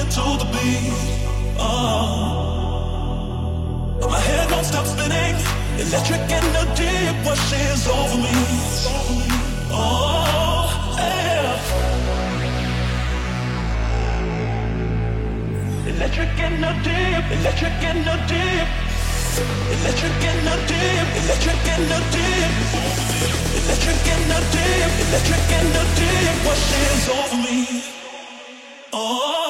to the beat. My head won't stop spinning. Electric energy washes over me. Oh, yeah. Electric energy, electric energy, electric energy, electric energy, electric energy, electric energy washes over me. Oh.